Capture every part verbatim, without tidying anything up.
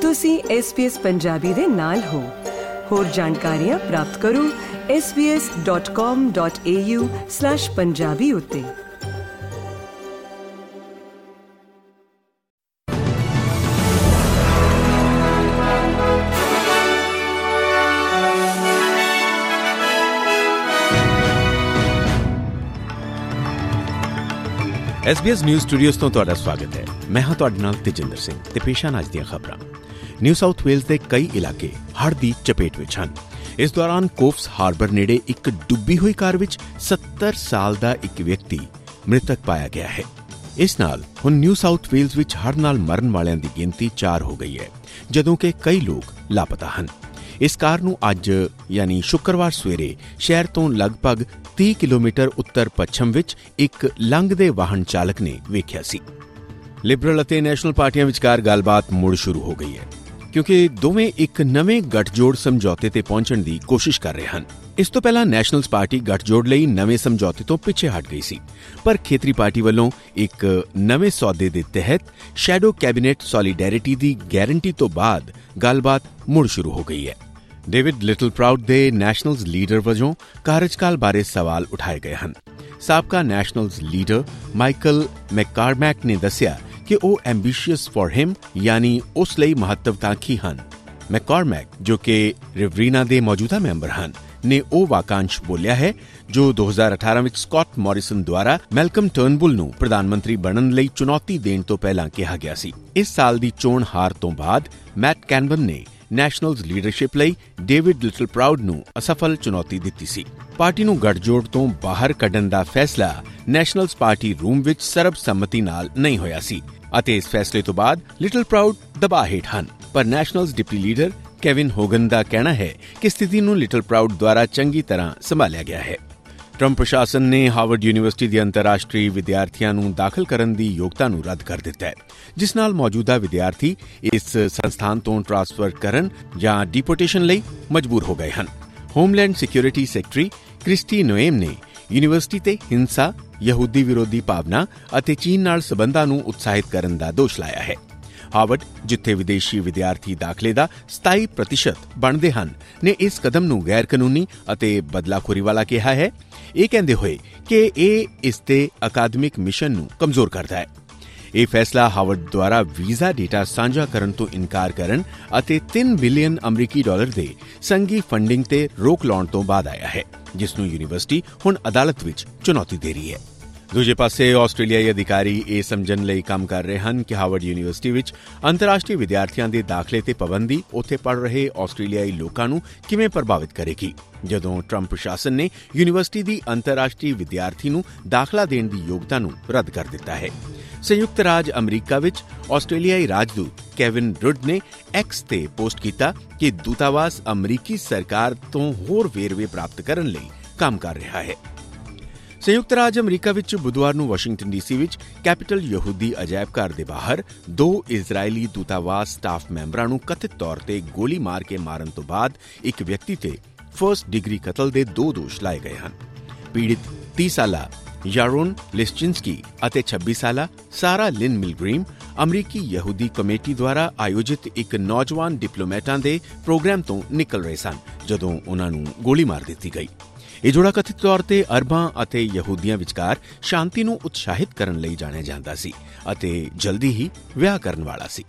ਤੁਸੀਂ S B S Punjabi ਦੇ ਨਾਲ ਹੋ। ਹੋਰ ਜਾਣਕਾਰੀਆਂ ਪ੍ਰਾਪਤ ਕਰੋ S B S dot com dot A U slash Punjabi ਉੱਤੇ। S B S news studios ਤੋਂ ਤੁਹਾਡਾ ਸਵਾਗਤ ਹੈ। ਮੈਂ ਹਾਂ ਤੁਹਾਡੇ ਨਾਲ ਤੇਜਿੰਦਰ ਸਿੰਘ ਤੇ ਪੇਸ਼ ਹਨ ਅੱਜ ਦੀਆਂ ਖਬਰਾਂ। ਨਿਊ ਸਾਊਥ ਵੇਲਜ਼ ਦੇ ਕਈ ਇਲਾਕੇ ਹੜ੍ਹ ਦੀ ਚਪੇਟ ਵਿੱਚ ਹਨ। ਇਸ ਦੌਰਾਨ ਕੋਫਸ ਹਾਰਬਰ ਨੇੜੇ ਇੱਕ ਡੁੱਬੀ ਹੋਈ ਕਾਰ ਵਿੱਚ ਸੱਤਰ ਸਾਲ ਦਾ ਇੱਕ ਵਿਅਕਤੀ ਮ੍ਰਿਤਕ ਪਾਇਆ ਗਿਆ ਹੈ। ਇਸ ਨਾਲ ਹੁਣ ਨਿਊ ਸਾਊਥ ਵੇਲਜ਼ ਵਿੱਚ ਹੜ੍ਹ ਨਾਲ ਮਰਨ ਵਾਲਿਆਂ ਦੀ ਗਿਣਤੀ ਚਾਰ ਹੋ ਗਈ ਹੈ, ਜਦੋਂ ਕਿ ਕਈ ਲੋਕ ਲਾਪਤਾ ਹਨ। ਇਸ ਕਾਰ ਨੂੰ ਅੱਜ ਯਾਨੀ ਸ਼ੁੱਕਰਵਾਰ ਸਵੇਰੇ ਸ਼ਹਿਰ ਤੋਂ ਲਗਭਗ ਤੀਹ ਕਿਲੋਮੀਟਰ ਉੱਤਰ ਪੱਛਮ ਵਿੱਚ ਇੱਕ ਲੰਘਦੇ ਵਾਹਨ ਚਾਲਕ ਨੇ ਵੇਖਿਆ ਸੀ। ਲਿਬਰਲ ਅਤੇ ਨੈਸ਼ਨਲ ਪਾਰਟੀਆਂ ਵਿਚਕਾਰ ਗੱਲਬਾਤ ਮੁੜ ਸ਼ੁਰੂ ਹੋ ਗਈ ਹੈ, ਕਿਉਂਕਿ ਦੋਵੇਂ ਇੱਕ ਨਵੇਂ ਗੱਠਜੋੜ ਸਮਝੌਤੇ ਤੇ ਪਹੁੰਚਣ ਦੀ ਕੋਸ਼ਿਸ਼ ਕਰ ਰਹੇ ਹਨ। ਇਸ ਤੋਂ ਪਹਿਲਾਂ ਨੈਸ਼ਨਲਜ਼ ਪਾਰਟੀ ਗੱਠਜੋੜ ਲਈ ਨਵੇਂ ਸਮਝੌਤੇ ਤੋਂ ਪਿੱਛੇ ਹਟ ਗਈ ਸੀ, ਪਰ ਖੇਤਰੀ ਪਾਰਟੀ ਵੱਲੋਂ ਇੱਕ ਨਵੇਂ ਸੌਦੇ ਦੇ ਤਹਿਤ ਸ਼ੈਡੋ ਕੈਬਨਿਟ ਸੋਲੀਡੈਰਿਟੀ ਦੀ ਗਾਰੰਟੀ ਤੋਂ ਬਾਅਦ ਗੱਲਬਾਤ ਮੁੜ ਸ਼ੁਰੂ ਹੋ ਗਈ ਹੈ। ਡੇਵਿਡ ਲਿਟਲਪ੍ਰਾਉਡ ਦੇ ਨੈਸ਼ਨਲਜ਼ ਲੀਡਰ ਵਜੋਂ ਕਾਰਜਕਾਲ ਬਾਰੇ ਸਵਾਲ ਉਠਾਏ ਗਏ ਹਨ। ਸਾਬਕਾ ਨੈਸ਼ਨਲਜ਼ ਲੀਡਰ ਮਾਈਕਲ ਮੈਕਕਾਰਮੈਕ ਨੇ ਦੱਸਿਆ ਕਿ ਉਹ ਐਂਬੀਸ਼ੀਅਸ ਫॉर ਹਿਮ ਯਾਨੀ ਉਸ ਲਈ ਮਹੱਤਵਕਾਂਖੀ ਹਨ। ਮੈਕਕਾਰਮੈਕ, ਜੋ ਕਿ ਰਿਵਰੀਨਾ ਦੇ ਮੌਜੂਦਾ ਮੈਂਬਰ ਹਨ, ਨੇ ਉਹ ਵਾਕਾਂਸ਼ ਬੋਲਿਆ ਹੈ ਜੋ ਦੋ ਹਜ਼ਾਰ ਅਠਾਰਾਂ ਵਿੱਚ ਸਕਾਟ ਮੋਰਿਸਨ ਦੁਆਰਾ ਮੈਲਕਮ ਟਰਨਬੁਲ ਨੂੰ ਪ੍ਰਧਾਨ ਮੰਤਰੀ ਬਣਨ ਲਈ ਚੁਣੌਤੀ ਦੇਣ ਤੋਂ ਪਹਿਲਾਂ ਕਿਹਾ ਗਿਆ ਸੀ। ਇਸ ਸਾਲ ਦੀ ਚੋਣ ਹਾਰ ਤੋਂ ਬਾਅਦ ਮੈਟ ਕੈਨਬਨ ਨੇ ਨੈਸ਼ਨਲਜ਼ ਲੀਡਰਸ਼ਿਪ ਲਈ ਡੇਵਿਡ ਲਿਟਲਪ੍ਰਾਉਡ ਨੂੰ ਅਸਫਲ ਚੁਣੌਤੀ ਦਿੱਤੀ ਸੀ। ਪਾਰਟੀ ਨੂੰ ਗੱਠਜੋੜ ਤੋਂ ਬਾਹਰ ਕੱਢਣ ਦਾ ਫੈਸਲਾ ਨੈਸ਼ਨਲਜ਼ ਪਾਰਟੀ ਰੂਮ ਵਿੱਚ ਸਰਬਸੰਮਤੀ ਨਾਲ ਨਹੀਂ ਹੋਇਆ ਸੀ ਅਤੇ ਇਸ ਫੈਸਲੇ ਤੋਂ ਬਾਅਦ ਲਿਟਲਪ੍ਰਾਉਡ ਦਬਾਅ ਹੇਠ ਹਨ। ਪਰ Nationals deputy leader Kevin Hogan ਦਾ ਕਹਿਣਾ ਹੈ ਕਿ ਸਥਿਤੀ ਨੂੰ ਲਿਟਲਪ੍ਰਾਉਡ ਦੁਆਰਾ ਚੰਗੀ ਤਰ੍ਹਾਂ ਸੰਭਾਲਿਆ ਗਿਆ ਹੈ। ਟਰੰਪ ਪ੍ਰਸ਼ਾਸਨ ਨੇ ਹਾਵਰਡ ਯੂਨੀਵਰਸਿਟੀ ਦੇ ਅੰਤਰਰਾਸ਼ਟਰੀ ਵਿਦਿਆਰਥੀਆਂ ਨੂੰ ਦਾਖਲ ਕਰਨ ਦੀ ਯੋਗਤਾ ਨੂੰ ਰੱਦ ਕਰ ਦਿੱਤਾ ਹੈ, ਜਿਸ ਨਾਲ ਮੌਜੂਦਾ ਵਿਦਿਆਰਥੀ ਇਸ ਸੰਸਥਾਨ ਤੋਂ ਟ੍ਰਾਂਸਫਰ ਕਰਨ ਜਾਂ ਡਿਪੋਰਟੇਸ਼ਨ ਲਈ ਮਜਬੂਰ ਹੋ ਗਏ ਹਨ। Homeland security secretary Kristi Noem ਨੇ ਯੂਨੀਵਰਸਿਟੀ ਤੇ ਹਿੰਸਾ, ਯਹੂਦੀ ਵਿਰੋਧੀ ਭਾਵਨਾ ਅਤੇ ਚੀਨ ਨਾਲ ਸਬੰਧਾਂ ਨੂੰ ਉਤਸ਼ਾਹਿਤ ਕਰਨ ਦਾ ਦੋਸ਼ ਲਾਇਆ ਹੈ। ਹਾਵਰਡ, ਜਿੱਥੇ ਵਿਦੇਸ਼ੀ ਵਿਦਿਆਰਥੀ ਦਾਖਲੇ ਦਾ ਸਤਾਈ ਪ੍ਰਤੀਸ਼ਤ ਬਣਦੇ ਹਨ, ਨੇ ਇਸ ਕਦਮ ਨੂੰ ਗੈਰ ਕਾਨੂੰਨੀ ਅਤੇ ਬਦਲਾਖੋਰੀ ਵਾਲਾ ਕਿਹਾ ਹੈ, ਇਹ ਕਹਿੰਦੇ ਹੋਏ ਕਿ ਇਹ ਇਸ ਦੇ ਅਕਾਦਮਿਕ ਮਿਸ਼ਨ ਨੂੰ ਕਮਜ਼ੋਰ ਕਰਦਾ ਹੈ। ਇਹ ਫੈਸਲਾ ਹਾਵਰਡ ਦੁਆਰਾ ਵੀਜ਼ਾ ਡੇਟਾ ਸਾਂਝਾ ਕਰਨ ਤੋਂ ਇਨਕਾਰ ਕਰਨ ਅਤੇ ਤਿੰਨ ਬਿਲੀਅਨ ਅਮਰੀਕੀ ਡਾਲਰ ਦੇ ਸੰਘੀ ਫੰਡਿੰਗ ਤੇ ਰੋਕ ਲਾਉਣ ਤੋਂ ਬਾਅਦ ਆਇਆ ਹੈ, ਜਿਸ ਨੂੰ ਯੂਨੀਵਰਸਿਟੀ ਹੁਣ ਅਦਾਲਤ ਵਿੱਚ ਚੁਣੌਤੀ ਦੇ ਰਹੀ ਹੈ। ਦੂਜੇ ਪਾਸੇ ਆਸਟ੍ਰੇਲੀਆਈ ਅਧਿਕਾਰੀ ਇਹ ਸਮਝਣ ਲਈ ਕੰਮ ਕਰ ਰਹੇ ਹਨ ਕਿ ਹਾਵਰਡ ਯੂਨੀਵਰਸਿਟੀ ਵਿੱਚ ਅੰਤਰਰਾਸ਼ਟਰੀ ਵਿਦਿਆਰਥੀਆਂ ਦੇ ਦਾਖਲੇ ਤੇ ਪਾਬੰਦੀ ਉੱਥੇ ਪੜ੍ਹ ਰਹੇ ਆਸਟ੍ਰੇਲੀਆਈ ਲੋਕਾਂ ਨੂੰ ਕਿਵੇਂ ਪ੍ਰਭਾਵਿਤ ਕਰੇਗੀ, ਜਦੋਂ ਟਰੰਪ ਪ੍ਰਸ਼ਾਸਨ ਨੇ ਯੂਨੀਵਰਸਿਟੀ ਦੀ ਅੰਤਰਰਾਸ਼ਟਰੀ ਵਿਦਿਆਰਥੀ ਨੂੰ ਦਾਖਲਾ ਦੇਣ ਦੀ ਯੋਗਤਾ ਨੂੰ ਰੱਦ ਕਰ ਦਿੱਤਾ ਹੈ। ਸੰਯੁਕਤ ਰਾਜ ਅਮਰੀਕਾ ਵਿੱਚ ਆਸਟ੍ਰੇਲੀਆਈ ਰਾਜਦੂਤ ਕੇਵਿਨ ਰੁੱਡ ਨੇ ਐਕਸ ਤੇ ਪੋਸਟ ਕੀਤਾ ਕਿ ਦੂਤਾਵਾਸ ਅਮਰੀਕੀ ਸਰਕਾਰ ਤੋਂ ਹੋਰ ਵੇਰਵੇ ਪ੍ਰਾਪਤ ਕਰਨ ਲਈ ਕੰਮ ਕਰ ਰਿਹਾ ਹੈ। ਸੰਯੁਕਤ ਰਾਜ ਅਮਰੀਕਾ ਵਿੱਚ ਬੁੱਧਵਾਰ ਨੂੰ ਵਾਸ਼ਿੰਗਟਨ ਡੀਸੀ ਵਿੱਚ ਕੈਪੀਟਲ ਯਹੂਦੀ ਅਜਾਇਬ ਘਰ ਦੇ ਬਾਹਰ ਦੋ ਇਜ਼ਰਾਈਲੀ ਦੂਤਾਵਾਸ ਸਟਾਫ ਮੈਂਬਰਾਂ ਨੂੰ ਕਥਿਤ ਤੌਰ ਤੇ ਗੋਲੀ ਮਾਰ ਕੇ ਮਾਰਨ ਤੋਂ ਬਾਅਦ ਇੱਕ ਵਿਅਕਤੀ ਤੇ ਫਰਸਟ ਡਿਗਰੀ ਕਤਲ ਦੇ ਦੋ ਦੋਸ਼ ਲਾਏ ਗਏ ਹਨ। ਪੀੜਿਤ ਤੀਹ ਸਾਲਾ ਯਾਰੋਨ ਲਿਸਚਿੰਸਕੀ ਅਤੇ ਛੱਬੀ ਸਾਲਾ ਸਾਰਾ ਲਿਨ ਮਿਲਗ੍ਰੀਮ ਅਮਰੀਕੀ ਯਹੂਦੀ ਕਮੇਟੀ ਦੁਆਰਾ ਆਯੋਜਿਤ ਇੱਕ ਨੌਜਵਾਨ ਡਿਪਲੋਮੈਟਾਂ ਦੇ ਪ੍ਰੋਗਰਾਮ ਤੋਂ ਨਿਕਲ ਰਹੇ ਸਨ, ਜਦੋਂ ਉਨ੍ਹਾਂ ਨੂੰ ਗੋਲੀ ਮਾਰ ਦਿੱਤੀ ਗਈ। ਇਹ ਜੋੜਾ ਕਥਿਤ ਤੌਰ ਤੇ ਅਰਬਾਂ ਅਤੇ ਯਹੂਦੀਆਂ ਵਿਚਕਾਰ ਸ਼ਾਂਤੀ ਨੂੰ ਉਤਸ਼ਾਹਿਤ ਕਰਨ ਲਈ ਜਾਣਿਆ ਜਾਂਦਾ ਸੀ ਅਤੇ ਜਲਦੀ ਹੀ ਵਿਆਹ ਕਰਨ ਵਾਲਾ ਸੀ।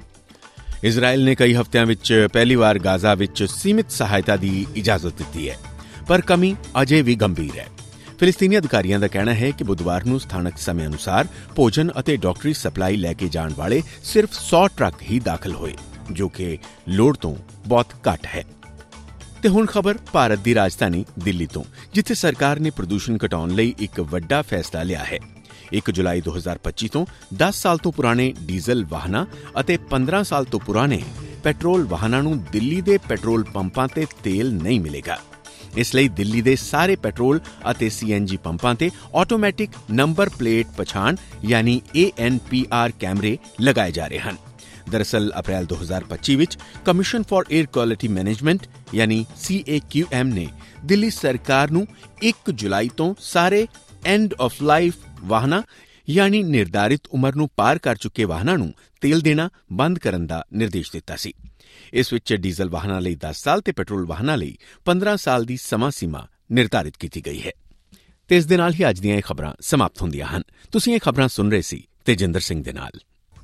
ਇਜ਼ਰਾਈਲ ਨੇ ਕਈ ਹਫ਼ਤਿਆਂ ਵਿੱਚ ਪਹਿਲੀ ਵਾਰ ਗਾਜ਼ਾ ਵਿੱਚ ਸੀਮਿਤ ਸਹਾਇਤਾ ਦੀ ਇਜਾਜ਼ਤ ਦਿੱਤੀ ਹੈ, ਪਰ ਕਮੀ ਅਜੇ ਵੀ ਗੰਭੀਰ ਹੈ। ਫਿਲਿਸਤੀਨੀ ਅਧਿਕਾਰੀਆਂ ਦਾ ਕਹਿਣਾ ਹੈ ਕਿ ਬੁੱਧਵਾਰ ਨੂੰ ਸਥਾਨਕ ਸਮੇਂ ਅਨੁਸਾਰ ਭੋਜਨ ਅਤੇ ਡਾਕਟਰੀ ਸਪਲਾਈ ਲੈ ਕੇ ਜਾਣ ਵਾਲੇ ਸਿਰਫ ਸੌ ਟਰੱਕ ਹੀ ਦਾਖਲ ਹੋਏ, ਜੋ ਕਿ ਲੋੜ ਤੋਂ ਬਹੁਤ ਘੱਟ ਹੈ। ਤੇ ਹੁਣ ਖਬਰ ਭਾਰਤ ਦੀ ਰਾਜਧਾਨੀ ਦਿੱਲੀ ਤੋਂ, ਜਿੱਥੇ ਸਰਕਾਰ ਨੇ ਪ੍ਰਦੂਸ਼ਣ ਘਟਾਉਣ ਲਈ ਇੱਕ ਵੱਡਾ ਫੈਸਲਾ ਲਿਆ ਹੈ। ਇੱਕ ਜੁਲਾਈ ਦੋ ਹਜ਼ਾਰ ਪੱਚੀ ਤੋਂ ਦਸ ਸਾਲ ਤੋਂ ਪੁਰਾਣੇ ਡੀਜ਼ਲ ਵਾਹਨਾਂ ਅਤੇ ਪੰਦਰਾਂ ਸਾਲ ਤੋਂ ਪੁਰਾਣੇ ਪੈਟਰੋਲ ਵਾਹਨਾਂ ਨੂੰ ਦਿੱਲੀ ਦੇ ਪੈਟਰੋਲ ਪੰਪਾਂ ਤੇ ਤੇਲ ਨਹੀਂ ਮਿਲੇਗਾ। ਇਸ ਲਈ ਦਿੱਲੀ ਦੇ ਸਾਰੇ ਪੈਟਰੋਲ ਅਤੇ ਸੀ ਐਨ ਜੀ ਪੰਪਾਂ ਤੇ ਆਟੋਮੈਟਿਕ ਨੰਬਰ ਪਲੇਟ ਪਛਾਣ ਯਾਨੀ ਏ ਐਨ ਪੀ ਆਰ ਕੈਮਰੇ ਲਗਾਏ ਜਾ ਰਹੇ ਹਨ। ਦਰਅਸਲ ਅਪ੍ਰੈਲ ਦੋ ਹਜ਼ਾਰ ਪੱਚੀ ਵਿੱਚ commission for air quality management ਯਾਨੀ ਸੀ ਏ ਕਿਊ ਐਮ ਨੇ ਦਿੱਲੀ ਸਰਕਾਰ ਨੂੰ ਇੱਕ ਜੁਲਾਈ ਤੋਂ ਸਾਰੇ ਐਂਡ ਆਫ ਲਾਈਫ ਵਾਹਨਾਂ ਯਾਨੀ ਨਿਰਧਾਰਿਤ ਉਮਰ ਨੂੰ ਪਾਰ ਕਰ ਚੁੱਕੇ ਵਾਹਨਾਂ ਨੂੰ ਤੇਲ ਦੇਣਾ ਬੰਦ ਕਰਨ ਦਾ ਨਿਰਦੇਸ਼ ਦਿੱਤਾ ਸੀ। ਇਸ ਵਿੱਚ ਡੀਜ਼ਲ ਵਾਹਨਾਂ ਲਈ ਦਸ ਸਾਲ ਤੇ ਪੈਟਰੋਲ ਵਾਹਨਾਂ ਲਈ ਪੰਦਰਾਂ ਸਾਲ ਦੀ ਸਮਾਂ ਸੀਮਾ ਨਿਰਧਾਰਿਤ ਕੀਤੀ ਗਈ ਹੈ। ਤੇ ਇਸ ਦੇ ਨਾਲ ਹੀ ਅੱਜ ਦੀਆਂ ਇਹ ਖਬਰਾਂ ਸਮਾਪਤ ਹੁੰਦੀਆਂ ਹਨ। ਤੁਸੀਂ ਇਹ ਖਬਰਾਂ ਸੁਣ ਰਹੇ ਸੀ ਤੇਜਿੰਦਰ ਸਿੰਘ ਦੇ ਨਾਲ।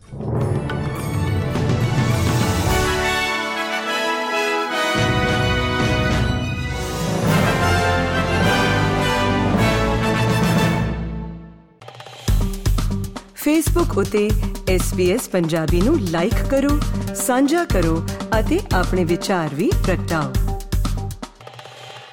ਫੇਸਬੁੱਕ ਉਤੇ ਐਸ ਬੀ ਐਸ ਪੰਜਾਬੀ ਨੂੰ ਲਾਈਕ ਕਰੋ, ਸਾਂਝਾ ਕਰੋ ਅਤੇ ਆਪਣੇ ਵਿਚਾਰ ਵੀ ਪ੍ਰਗਟਾਓ।